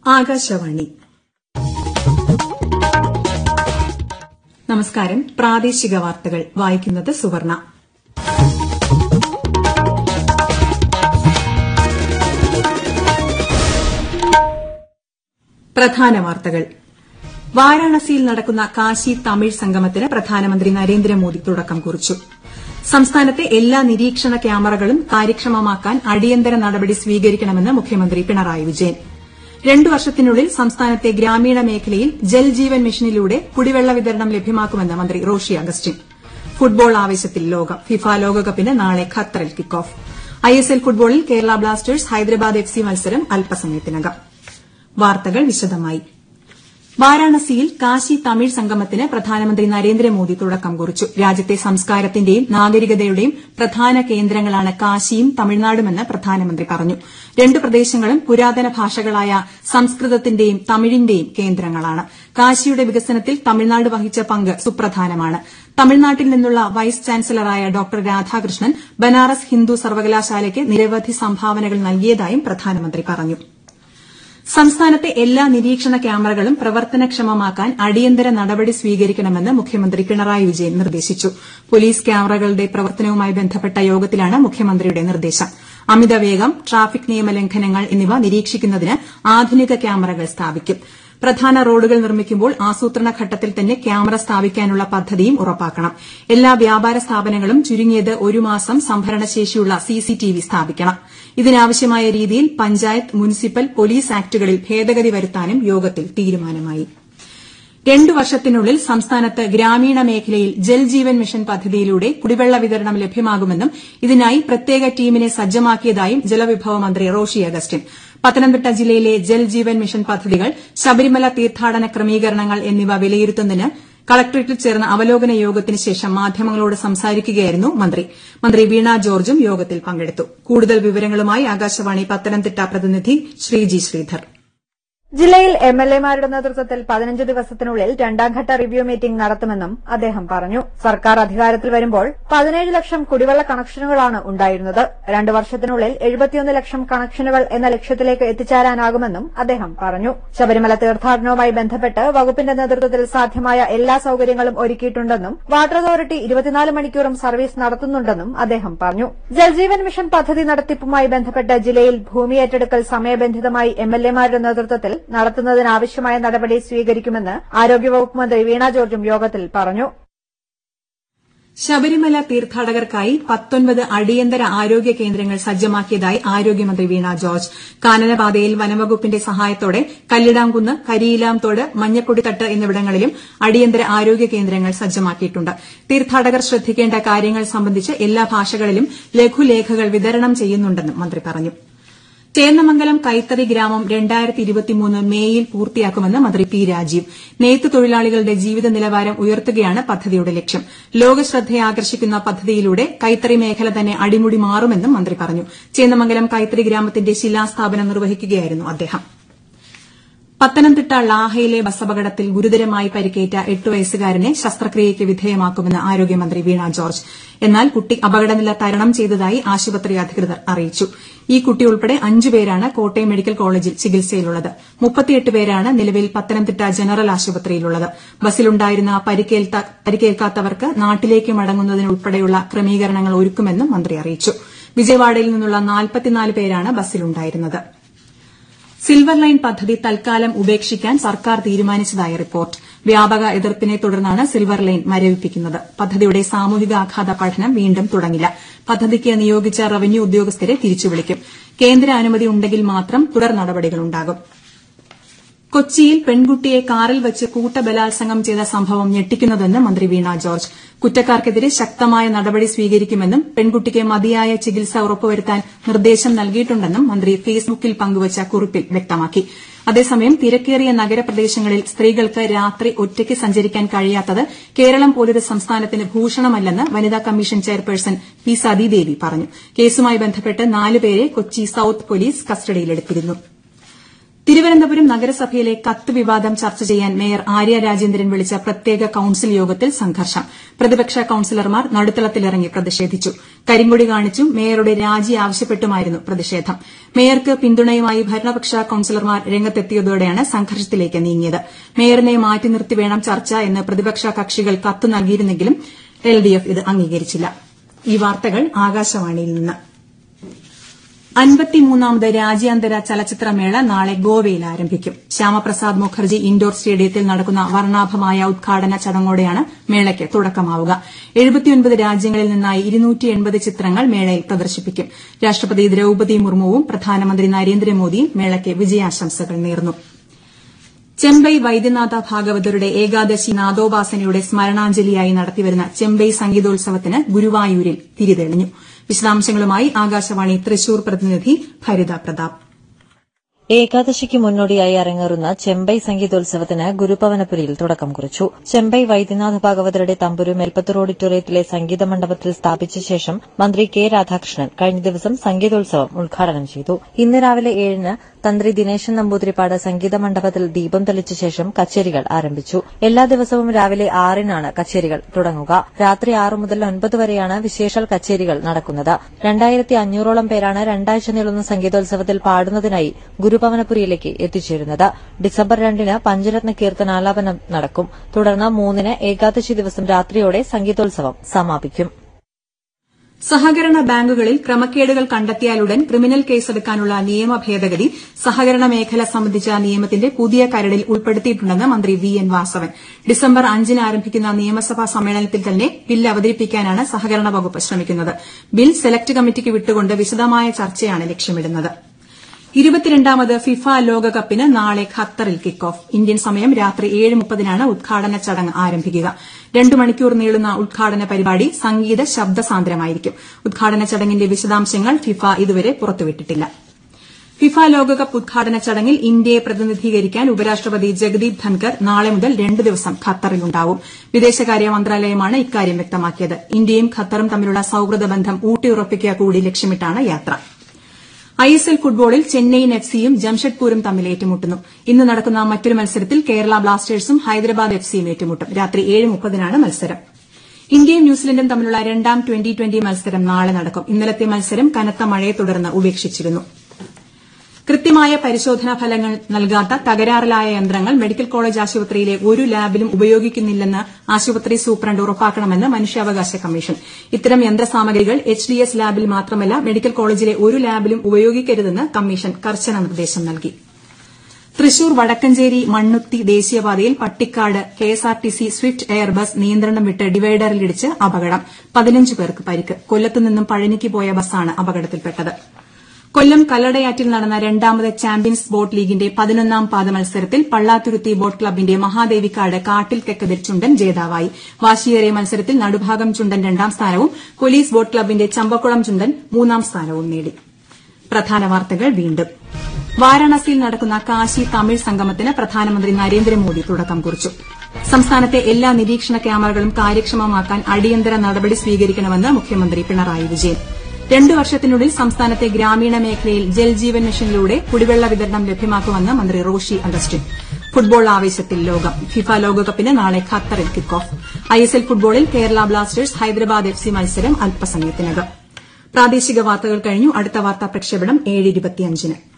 ആകാശവാണി. നമസ്കാരം. പ്രാദേശിക വാർത്തകൾ വായിക്കുന്നത് സുവർണ. പ്രധാന വാർത്തകൾ. വാരാണസിയിൽ നടക്കുന്ന കാശി തമിഴ് സംഗമത്തിന് പ്രധാനമന്ത്രി നരേന്ദ്രമോദി തുടക്കം കുറിച്ചു. സംസ്ഥാനത്തെ എല്ലാ നിരീക്ഷണ ക്യാമറകളും കാര്യക്ഷമമാക്കാൻ അടിയന്തര നടപടി സ്വീകരിക്കണമെന്ന് മുഖ്യമന്ത്രി പിണറായി വിജയൻ. 2 വർഷത്തിനുള്ളിൽ സംസ്ഥാനത്തെ ഗ്രാമീണ മേഖലയിൽ ജൽജീവൻ മിഷനിലൂടെ കുടിവെള്ള വിതരണം ലഭ്യമാക്കുമെന്ന് മന്ത്രി റോഷി അഗസ്റ്റിൻ. ഫുട്ബോൾ ആവേശത്തിൽ ലോകം. ഫിഫ ലോകകപ്പിന് നാളെ ഖത്തറിൽ കിക്ക് ഓഫ്. ഐഎസ്എൽ ഫുട്ബോളിൽ കേരള ബ്ലാസ്റ്റേഴ്സ് ഹൈദരാബാദ് എഫ്സി മത്സരം അല്പസമയത്തിനകം. വാർത്തകൾ വിശദമായി. വാരാണസിയിൽ കാശി തമിഴ് സംഗമത്തിന് പ്രധാനമന്ത്രി നരേന്ദ്രമോദി തുടക്കം കുറിച്ചു. രാജ്യത്തെ സംസ്കാരത്തിന്റെയും നാഗരികതയുടെയും പ്രധാന കേന്ദ്രങ്ങളാണ് കാശിയും തമിഴ്നാടുമെന്ന് പ്രധാനമന്ത്രി പറഞ്ഞു. 2 പ്രദേശങ്ങളും പുരാതന ഭാഷകളായ സംസ്കൃതത്തിന്റെയും തമിഴിന്റെയും കേന്ദ്രങ്ങളാണ്. കാശിയുടെ വികസനത്തിൽ തമിഴ്നാട് വഹിച്ച പങ്ക് സുപ്രധാനമാണ്. തമിഴ്നാട്ടിൽ നിന്നുള്ള വൈസ് ചാൻസലറായ ഡോക്ടർ രാധാകൃഷ്ണൻ ബനാറസ് ഹിന്ദു സർവകലാശാലയ്ക്ക് നിരവധി സംഭാവനകൾ നൽകിയതായും പ്രധാനമന്ത്രി പറഞ്ഞു. സംസ്ഥാനത്തെ എല്ലാ നിരീക്ഷണ ക്യാമറകളും പ്രവർത്തനക്ഷമമാക്കാൻ അടിയന്തര നടപടി സ്വീകരിക്കണമെന്ന് മുഖ്യമന്ത്രി പിണറായി വിജയൻ നിർദ്ദേശിച്ചു. പോലീസ് ക്യാമറകളുടെ പ്രവർത്തനവുമായി ബന്ധപ്പെട്ട യോഗത്തിലാണ് മുഖ്യമന്ത്രിയുടെ നിർദ്ദേശം. അമിതവേഗം, ട്രാഫിക് നിയമലംഘനങ്ങൾ എന്നിവ നിരീക്ഷിക്കുന്നതിന് ആധുനിക ക്യാമറകൾ സ്ഥാപിക്കും. പ്രധാന റോഡുകൾ നിർമ്മിക്കുമ്പോൾ ആസൂത്രണ ഘട്ടത്തിൽ തന്നെ ക്യാമറ സ്ഥാപിക്കാനുള്ള പദ്ധതിയും ഉറപ്പാക്കണം. എല്ലാ വ്യാപാര സ്ഥാപനങ്ങളും ചുരുങ്ങിയത് 1 മാസം സംഭരണശേഷിയുള്ള സിസിടിവി സ്ഥാപിക്കണം. ഇതിനാവശ്യമായ രീതിയിൽ പഞ്ചായത്ത്, മുനിസിപ്പൽ, പോലീസ് ആക്ടുകളിൽ ഭേദഗതി വരുത്താനും യോഗത്തിൽ തീരുമാനമായി. 2 വർഷത്തിനുള്ളിൽ സംസ്ഥാനത്ത് ഗ്രാമീണ മേഖലയിൽ ജൽജീവൻ മിഷൻ പദ്ധതിയിലൂടെ കുടിവെള്ള വിതരണം ലഭ്യമാകുമെന്നും ഇതിനായി പ്രത്യേക ടീമിനെ സജ്ജമാക്കിയതായും ജലവിഭവ മന്ത്രി റോഷി അഗസ്റ്റിൻ. പത്തനംതിട്ട ജില്ലയിലെ ജൽജീവൻ മിഷൻ പദ്ധതികൾ, ശബരിമല തീർത്ഥാടന ക്രമീകരണങ്ങൾ എന്നിവ വിലയിരുത്തുന്നതിന് കളക്ടറേറ്റിൽ ചേർന്ന അവലോകന യോഗത്തിന് ശേഷം മാധ്യമങ്ങളോട് സംസാരിക്കുകയായിരുന്നു മന്ത്രി. മന്ത്രി വീണ ജോർജും യോഗത്തിൽ പങ്കെടുത്തു. കൂടുതൽ വിവരങ്ങളുമായി ആകാശവാണി പത്തനംതിട്ട പ്രതിനിധി ശ്രീജി ശ്രീധർ. ജില്ലയിൽ എംഎൽഎമാരുടെ നേതൃത്വത്തിൽ 15 ദിവസത്തിനുള്ളിൽ 2ാംഘട്ട റിവ്യൂ മീറ്റിംഗ് നടത്തുമെന്നും അദ്ദേഹം പറഞ്ഞു. സർക്കാർ അധികാരത്തിൽ വരുമ്പോൾ 17 ലക്ഷം കുടിവെള്ള കണക്ഷനുകളാണ് ഉണ്ടായിരുന്നത്. 2 വർഷത്തിനുള്ളിൽ 71 ലക്ഷം കണക്ഷനുകൾ എന്ന ലക്ഷ്യത്തിലേക്ക് എത്തിച്ചേരാനാകുമെന്നും അദ്ദേഹം പറഞ്ഞു. ശബരിമല തീർത്ഥാടനവുമായി ബന്ധപ്പെട്ട് വകുപ്പിന്റെ നേതൃത്വത്തിൽ സാധ്യമായ എല്ലാ സൌകര്യങ്ങളും ഒരുക്കിയിട്ടുണ്ടെന്നും വാട്ടർ അതോറിറ്റി 24 മണിക്കൂറും സർവീസ് നടത്തുന്നുണ്ടെന്നും അദ്ദേഹം പറഞ്ഞു. ജൽജീവൻ മിഷൻ പദ്ധതി നടത്തിപ്പുമായി ബന്ധപ്പെട്ട് ജില്ലയിൽ ഭൂമി ഏറ്റെടുക്കൽ സമയബന്ധിതമായി എംഎൽഎമാരുടെ നേതൃത്വത്തിൽ നടത്തുന്നതിനാവശ്യമായ നടപടി സ്വീകരിക്കുമെന്ന് ആരോഗ്യവകുപ്പ് മന്ത്രി വീണ ജോർജും യോഗത്തിൽ പറഞ്ഞു. ശബരിമല തീർത്ഥാടകർക്കായി 19 അടിയന്തര ആരോഗ്യ കേന്ദ്രങ്ങൾ സജ്ജമാക്കിയതായി ആരോഗ്യമന്ത്രി വീണ ജോർജ്. കാനനപാതയിൽ വനംവകുപ്പിന്റെ സഹായത്തോടെ കല്ലിടാംകുന്ന്, കരിയിലാംതോട്, മഞ്ഞക്കൊടിത്തട്ട് എന്നിവിടങ്ങളിലും അടിയന്തര ആരോഗ്യ കേന്ദ്രങ്ങൾ സജ്ജമാക്കിയിട്ടുണ്ട്. തീർത്ഥാടകർ ശ്രദ്ധിക്കേണ്ട കാര്യങ്ങൾ സംബന്ധിച്ച് എല്ലാ ഭാഷകളിലും ലഘുലേഖകൾ വിതരണം ചെയ്യുന്നുണ്ടെന്നും മന്ത്രി പറഞ്ഞു. ചേന്നമംഗലം കൈത്തറി ഗ്രാമം 2023 മേയിൽ പൂർത്തിയാക്കുമെന്ന് മന്ത്രി പി രാജീവ്. നെയ്ത്ത് തൊഴിലാളികളുടെ ജീവിത നിലവാരം ഉയർത്തുകയാണ് പദ്ധതിയുടെ ലക്ഷ്യം. ലോകശ്രദ്ധയെ ആകർഷിക്കുന്ന പദ്ധതിയിലൂടെ കൈത്തറി മേഖല തന്നെ അടിമുടി മാറുമെന്നും മന്ത്രി പറഞ്ഞു. ചേന്നമംഗലം കൈത്തറി ഗ്രാമത്തിന്റെ ശിലാസ്ഥാപനം നിർവഹിക്കുകയായിരുന്നു അദ്ദേഹം. പത്തനംതിട്ട ളാഹയിലെ ബസ്സപകടത്തിൽ ഗുരുതരമായി പരിക്കേറ്റ 8 വയസ്സുകാരനെ ശസ്ത്രക്രിയയ്ക്ക് വിധേയമാക്കുമെന്ന് ആരോഗ്യമന്ത്രി വീണ ജോർജ്. എന്നാൽ കുട്ടി അപകടനില തരണം ചെയ്തതായി ആശുപത്രി അധികൃതർ അറിയിച്ചു. ഈ കുട്ടി ഉൾപ്പെടെ 5 പേരാണ് കോട്ടയം മെഡിക്കൽ കോളേജിൽ ചികിത്സയിലുള്ളത്. 38 പേരാണ് നിലവിൽ പത്തനംതിട്ട ജനറൽ ആശുപത്രിയിലുള്ളത്. ബസ്സിലുണ്ടായിരുന്ന പരിക്കേൽക്കാത്തവർക്ക് നാട്ടിലേക്ക് മടങ്ങുന്നതിനുൾപ്പെടെയുള്ള ക്രമീകരണങ്ങൾ ഒരുക്കുമെന്നും മന്ത്രി അറിയിച്ചു. വിജയവാഡയിൽ നിന്നുള്ള 44 പേരാണ് ബസ്സിലുണ്ടായിരുന്നത്. സിൽവർ ലൈൻ പദ്ധതി തൽക്കാലം ഉപേക്ഷിക്കാൻ സർക്കാർ തീരുമാനിച്ചതായി റിപ്പോർട്ട്. വ്യാപക എതിർപ്പിനെ തുടർന്നാണ് സിൽവർ ലൈൻ മരവിപ്പിക്കുന്നത്. പദ്ധതിയുടെ സാമൂഹികാഘാത പഠനം വീണ്ടും തുടങ്ങില്ല. പദ്ധതിക്ക് നിയോഗിച്ച റവന്യൂ ഉദ്യോഗസ്ഥരെ തിരിച്ചുവിളിക്കും. കേന്ദ്ര അനുമതി ഉണ്ടെങ്കിൽ മാത്രം തുടർ നടപടികളുണ്ടാകും. കൊച്ചിയിൽ പെൺകുട്ടിയെ കാറിൽ വച്ച് കൂട്ടബലാത്സംഗം ചെയ്ത സംഭവം ഞെട്ടിക്കുന്നതെന്ന് മന്ത്രി വീണ ജോർജ്. കുറ്റക്കാർക്കെതിരെ ശക്തമായ നടപടി സ്വീകരിക്കുമെന്നും പെൺകുട്ടിക്ക് മതിയായ ചികിത്സ ഉറപ്പുവരുത്താൻ നിർദ്ദേശം നൽകിയിട്ടുണ്ടെന്നും മന്ത്രി ഫേസ്ബുക്കിൽ പങ്കുവച്ച കുറിപ്പിൽ വ്യക്തമാക്കി. അതേസമയം തിരക്കേറിയ നഗരപ്രദേശങ്ങളിൽ സ്ത്രീകൾക്ക് രാത്രി ഒറ്റയ്ക്ക് സഞ്ചരിക്കാൻ കഴിയാത്തത് കേരളം പോലൊരു സംസ്ഥാനത്തിന് ഭൂഷണമല്ലെന്ന് വനിതാ കമ്മീഷൻ ചെയർപേഴ്സൺ പി സതീദേവി പറഞ്ഞു. കേസുമായി ബന്ധപ്പെട്ട് 4 പേരെ കൊച്ചി സൌത്ത് പോലീസ് കസ്റ്റഡിയിലെടുത്തിരുന്നു. തിരുവനന്തപുരം നഗരസഭയിലെ കത്ത് വിവാദം ചർച്ച ചെയ്യാൻ മേയർ ആര്യ രാജേന്ദ്രൻ വിളിച്ച പ്രത്യേക കൌൺസിൽ യോഗത്തിൽ സംഘർഷം. പ്രതിപക്ഷ കൌൺസിലർമാർ നടുത്തളത്തിലിറങ്ങി പ്രതിഷേധിച്ചു. കരിങ്കൊടി കാണിച്ചും മേയറുടെ രാജി ആവശ്യപ്പെട്ടുമായിരുന്നു പ്രതിഷേധം. മേയർക്ക് പിന്തുണയുമായി ഭരണപക്ഷ കൌൺസിലർമാർ രംഗത്തെത്തിയതോടെയാണ് സംഘർഷത്തിലേക്ക് നീങ്ങിയത്. മേയറിനെ മാറ്റി നിർത്തി വേണം ചർച്ച എന്ന് പ്രതിപക്ഷ കക്ഷികൾ കത്ത് നൽകിയിരുന്നെങ്കിലും എൽഡിഎഫ് ഇത് അംഗീകരിച്ചില്ല. ഈ വാർത്തകൾ ആകാശവാണിയിൽ നിന്ന്. 53ാമത് രാജ്യാന്തര ചലച്ചിത്രമേള നാളെ ഗോവയിൽ ആരംഭിക്കും. ശ്യാമപ്രസാദ് മുഖർജി ഇൻഡോർ സ്റ്റേഡിയത്തിൽ നടക്കുന്ന വർണ്ണാഭമായ ഉദ്ഘാടന ചടങ്ങോടെയാണ് മേളയ്ക്ക് തുടക്കമാവുക. 79 രാജ്യങ്ങളിൽ നിന്നായി 280 ചിത്രങ്ങൾ മേളയിൽ പ്രദർശിപ്പിക്കും. രാഷ്ട്രപതി ദ്രൌപദി മുർമുവും പ്രധാനമന്ത്രി നരേന്ദ്രമോദിയും മേളയ്ക്ക് വിജയാശംസകൾ നേർന്നു. ചെമ്പൈ വൈദ്യനാഥ ഭാഗവതരുടെ ഏകാദശി നാദോപാസനയുടെ സ്മരണാഞ്ജലിയായി നടത്തിവരുന്ന ചെമ്പൈ സംഗീതോത്സവത്തിന് ഗുരുവായൂരിൽ തിരിതെളിഞ്ഞു. വിശദാംശങ്ങളുമായി ആകാശവാണി തൃശൂർ പ്രതിനിധി ഭരിത പ്രതാപ്. ഏകാദശിക്ക് മുന്നോടിയായി അരങ്ങേറുന്ന ചെമ്പൈ സംഗീതോത്സവത്തിന് ഗുരുഭവനപുരിയിൽ തുടക്കം കുറിച്ചു. ചെമ്പൈ വൈദ്യനാഥ ഭാഗവതരുടെ തമ്പുരു മെൽപ്പത്തൂർ ഓഡിറ്റോറിയത്തിലെ സംഗീത മണ്ഡപത്തിൽ സ്ഥാപിച്ച ശേഷം മന്ത്രി കെ രാധാകൃഷ്ണൻ കഴിഞ്ഞ ദിവസം സംഗീതോത്സവം ഉദ്ഘാടനം ചെയ്തു. ഇന്ന് രാവിലെ 7-ന് തന്ത്രി ദിനേശൻ നമ്പൂതിരിപ്പാട് സംഗീത മണ്ഡപത്തിൽ ദീപം തെളിച്ച ശേഷം കച്ചേരികൾ ആരംഭിച്ചു. എല്ലാ ദിവസവും രാവിലെ 6-നാണ് കച്ചേരികൾ തുടങ്ങുക. രാത്രി 6 മുതൽ 9 വരെയാണ് വിശേഷാൽ കച്ചേരികൾ നടക്കുന്നത്. 2500ഓളം പേരാണ് രണ്ടാഴ്ച നീളുന്ന സംഗീതോത്സവത്തിൽ പാടുന്നതിനായി ഗുരുഭവനപുരിയിലേക്ക് എത്തിച്ചേരുന്നത്. ഡിസംബർ 2-ന് പഞ്ചരത്ന കീർത്തനാലാപനം നടക്കും. തുടർന്ന് 3-ന് ഏകാദശി ദിവസം രാത്രിയോടെ സംഗീതോത്സവം സമാപിക്കും. സഹകരണ ബാങ്കുകളിൽ ക്രമക്കേടുകൾ കണ്ടെത്തിയാലുടൻ ക്രിമിനൽ കേസെടുക്കാനുള്ള നിയമ ഭേദഗതി സഹകരണ മേഖല സംബന്ധിച്ച നിയമത്തിന്റെ പുതിയ കരടിൽ ഉൾപ്പെടുത്തിയിട്ടുണ്ടെന്ന് മന്ത്രി വി എൻ വാസവൻ. ഡിസംബർ 5-ന് ആരംഭിക്കുന്ന നിയമസഭാ സമ്മേളനത്തിൽ തന്നെ ബിൽ അവതരിപ്പിക്കാനാണ് സഹകരണ വകുപ്പ് ശ്രമിക്കുന്നത്. ബിൽ സെലക്ട് കമ്മിറ്റിക്ക് വിട്ടുകൊണ്ട് വിശദമായ ചർച്ചയാണ് ലക്ഷ്യമിടുന്നത്. 22ാമത് ഫിഫ ലോകകപ്പിന് നാളെ ഖത്തറിൽ കിക്ക് ഓഫ്. ഇന്ത്യൻ സമയം രാത്രി 7:30-നാണ് ഉദ്ഘാടന ചടങ്ങ് ആരംഭിക്കുക. 2 മണിക്കൂർ നീളുന്ന ഉദ്ഘാടന പരിപാടി സംഗീത ശബ്ദസാന്ദ്രമായിരിക്കും. ഉദ്ഘാടന ചടങ്ങിന്റെ വിശദാംശങ്ങൾ ഫിഫ ഇതുവരെ പുറത്തുവിട്ടിട്ടില്ല. ഫിഫ ലോകകപ്പ് ഉദ്ഘാടന ചടങ്ങിൽ ഇന്ത്യയെ പ്രതിനിധീകരിക്കാൻ ഉപരാഷ്ട്രപതി ജഗദീപ് ധൻകർ നാളെ മുതൽ 2 ദിവസം ഖത്തറിലുണ്ടാവും. വിദേശകാര്യ മന്ത്രാലയമാണ് ഇക്കാര്യം വ്യക്തമാക്കിയത്. ഇന്ത്യയും ഖത്തറും തമ്മിലുള്ള സൌഹൃദ ബന്ധം ഊട്ടിയുറപ്പിക്കുക കൂടി ലക്ഷ്യമിട്ടാണ് യാത്ര. ഐഎസ്എൽ ഫുട്ബോളിൽ ചെന്നൈയിൻ എഫ്സിയും ജംഷഡ്പൂരും തമ്മിൽ ഏറ്റുമുട്ടുന്നു. ഇന്ന് നടക്കുന്ന മറ്റൊരു മത്സരത്തിൽ കേരള ബ്ലാസ്റ്റേഴ്സും ഹൈദരാബാദ് എഫ്സിയും ഏറ്റുമുട്ടും. രാത്രി 7:30-നാണ് മത്സരം. ഇന്ത്യയും ന്യൂസിലൻഡും തമ്മിലുള്ള രണ്ടാം ട്വന്റി മത്സരം നാളെ നടക്കും. ഇന്നലത്തെ മത്സരം കനത്ത മഴയെ തുടർന്ന് ഉപേക്ഷിച്ചിരുന്നു. കൃത്യമായ പരിശോധനാ ഫലങ്ങൾ നൽകാത്ത തകരാറിലായ യന്ത്രങ്ങൾ മെഡിക്കൽ കോളേജ് ആശുപത്രിയിലെ ഒരു ലാബിലും ഉപയോഗിക്കുന്നില്ലെന്ന് ആശുപത്രി സൂപ്രണ്ട് ഉറപ്പാക്കണമെന്ന് മനുഷ്യാവകാശ കമ്മീഷൻ. ഇത്തരം യന്ത്രസാമഗ്രികൾ എച്ച്ഡിഎസ് ലാബിൽ മാത്രമല്ല മെഡിക്കൽ കോളേജിലെ ഒരു ലാബിലും ഉപയോഗിക്കരുതെന്ന് കമ്മീഷൻ കർശന നിർദ്ദേശം നൽകി. തൃശൂർ വടക്കഞ്ചേരി മണ്ണുത്തി ദേശീയപാതയിൽ Pattikkad KSRTC swift air bus നിയന്ത്രണം വിട്ട് ഡിവൈഡറിലിടിച്ച് അപകടം. 15 പേർക്ക് പരിക്ക്. കൊല്ലത്തുനിന്നും പഴനിക്ക് പോയ ബസ്സാണ് അപകടത്തിൽപ്പെട്ടത്. കൊല്ലം കല്ലടയാറ്റിൽ നടന്ന രണ്ടാമത് ചാമ്പ്യൻസ് ബോട്ട് ലീഗിന്റെ 11ാം പാദ മത്സരത്തിൽ പള്ളാത്തുരുത്തി ബോട്ട് ക്ലബിന്റെ മഹാദേവിക്കാട് കാട്ടിൽ തെക്കതിൽ ചുണ്ടൻ ജേതാവായി. വാശിയേറിയ മത്സരത്തിൽ നടുഭാഗം ചുണ്ടൻ 2ാം സ്ഥാനവും പോലീസ് ബോട്ട് ക്ലബിന്റെ ചമ്പക്കുളം ചുണ്ടൻ 3ാം സ്ഥാനവും നേടി. പ്രധാന വാർത്തകൾ വീണ്ടും. വാരാണസിയിൽ നടക്കുന്ന കാശി തമിഴ് സംഗമത്തിന് പ്രധാനമന്ത്രി നരേന്ദ്രമോദി തുടക്കം കുറിച്ചു. സംസ്ഥാനത്തെ എല്ലാ നിരീക്ഷണ ക്യാമറകളും കാര്യക്ഷമമാക്കാൻ അടിയന്തര നടപടി സ്വീകരിക്കണമെന്ന് മുഖ്യമന്ത്രി പിണറായി വിജയൻ. 2 വർഷത്തിനുള്ളിൽ സംസ്ഥാനത്തെ ഗ്രാമീണ മേഖലയിൽ ജൽജീവൻ മിഷനിലൂടെ കുടിവെള്ള വിതരണം ലഭ്യമാക്കുമെന്ന് മന്ത്രി റോഷി അഗസ്റ്റിൻ. ഫുട്ബോൾ ആവേശത്തിൽ ലോകം. ഫിഫ ലോകകപ്പിന് നാളെ ഖത്തറിൽ കിക്ക് ഓഫ്. ഐഎസ്എൽ ഫുട്ബോളിൽ കേരള ബ്ലാസ്റ്റേഴ്സ് ഹൈദരാബാദ് എഫ്സി മത്സരം അല്പസമയത്തിനകം. പ്രാദേശിക വാർത്തകൾ കഴിഞ്ഞു. അടുത്ത വാർത്താ പ്രക്ഷേപണം 7:25-ന്.